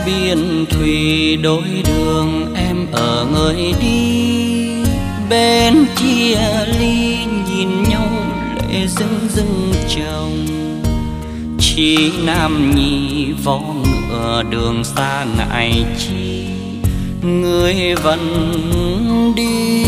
biển thủy đôi đường em ở người đi, bên chia ly nhìn nhau lệ rưng rưng chồng. Chỉ nam nhi vó ngựa đường xa ngại chi, người vẫn đi.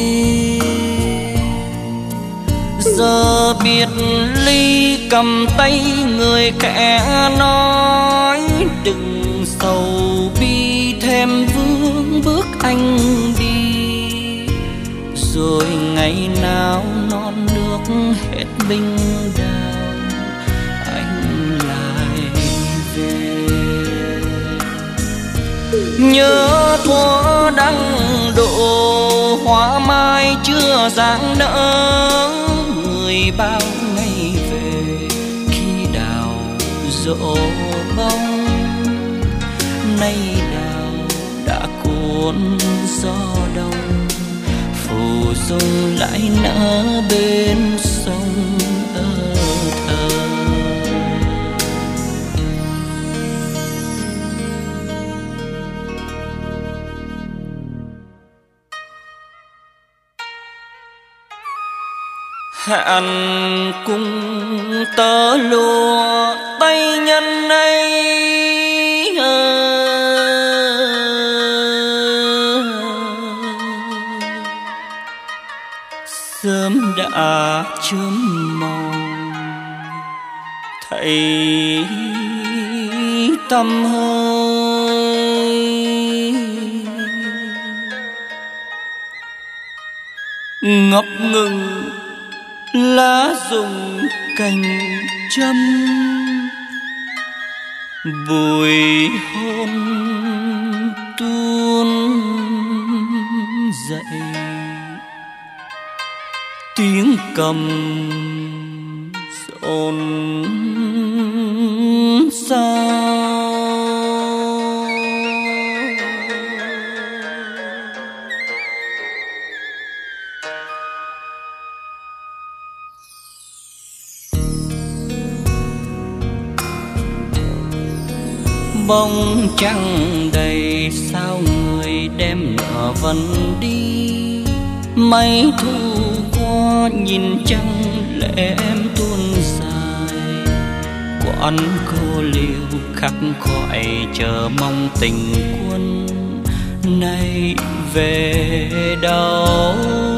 Giờ biệt ly cầm tay người kẻ nói, đừng sầu bi thêm vướng bước anh đi. Rồi ngày nào non nước hết binh đao, anh lại về. Nhớ thuở đăng độ hoa mai chưa rạng nở, người bao ngày về khi đào rộ bông. Nay đào đã cuốn gió đông, phù dung lại nở bên sông ơ thơ. Hạn cùng tơ lụa tay nhân ấy, sớm đã chớm màu thấy tăm hơi. Ngập ngừng lá rụng cành châm, bùi hôn tuôn dậy. Tiếng cầm rộn sao, bông trăng đầy sao người đem nở vẫn đi. Mấy thu qua nhìn trăng lệ em tuôn dài, quán cô liêu khắc khoải chờ mong tình quân nay về đâu.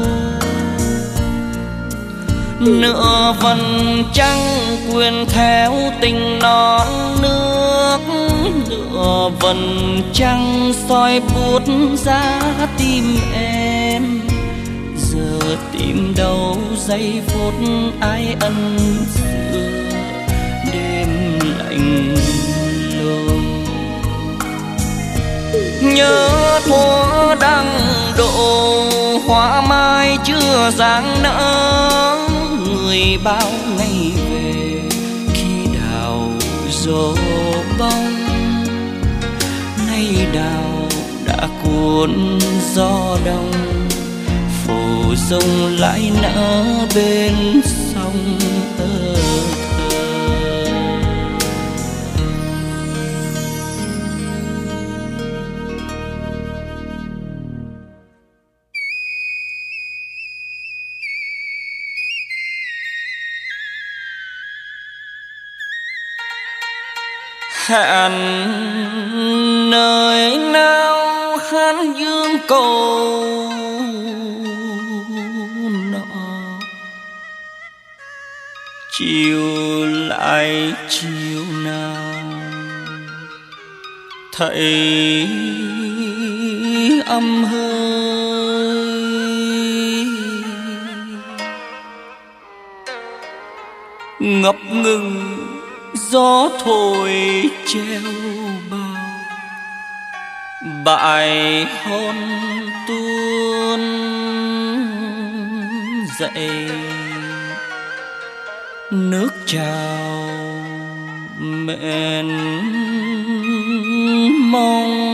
Nửa vần trăng quyền theo tình non nước, nửa vần trăng soi buốt ra tim em. Giờ tìm đâu giây phút ai ân xưa đêm lạnh lùng. Nhớ thuở đăng độ hoa mai chưa rạng nở, người bao ngày về khi đào rộ bông. Nay đào đã cuốn gió đông, phù dung lại nở bên sông ơ thơ. Hạn nơi nào hát dương cầu nọ, chiều lại chiều nào thấy âm hơi. Ngập ngừng gió thổi treo bao, bãi hôn tuôn dậy. Nước trào mệt mong,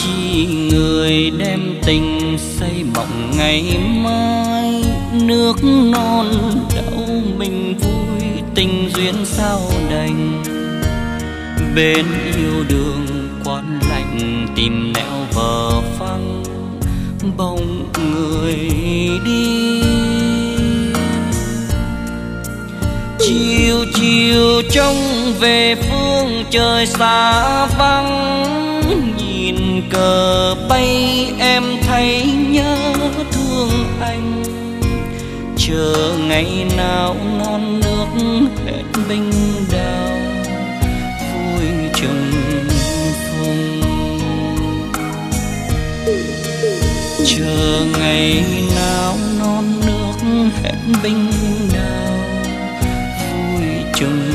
Chỉ người đem tình xây mộng ngày mai, nước non đậu mình vui tình duyên sao đành. Bên yêu đường quán lạnh tìm nẻo vờ phăng, bóng người đi. Chiều chiều trông về phương trời xa vắng, nhìn cờ bay em thấy nhớ thương anh. Chờ ngày nào non nước hết binh đao, vui trùng phùng. Chờ ngày nào non nước hết binh đao, vui trùng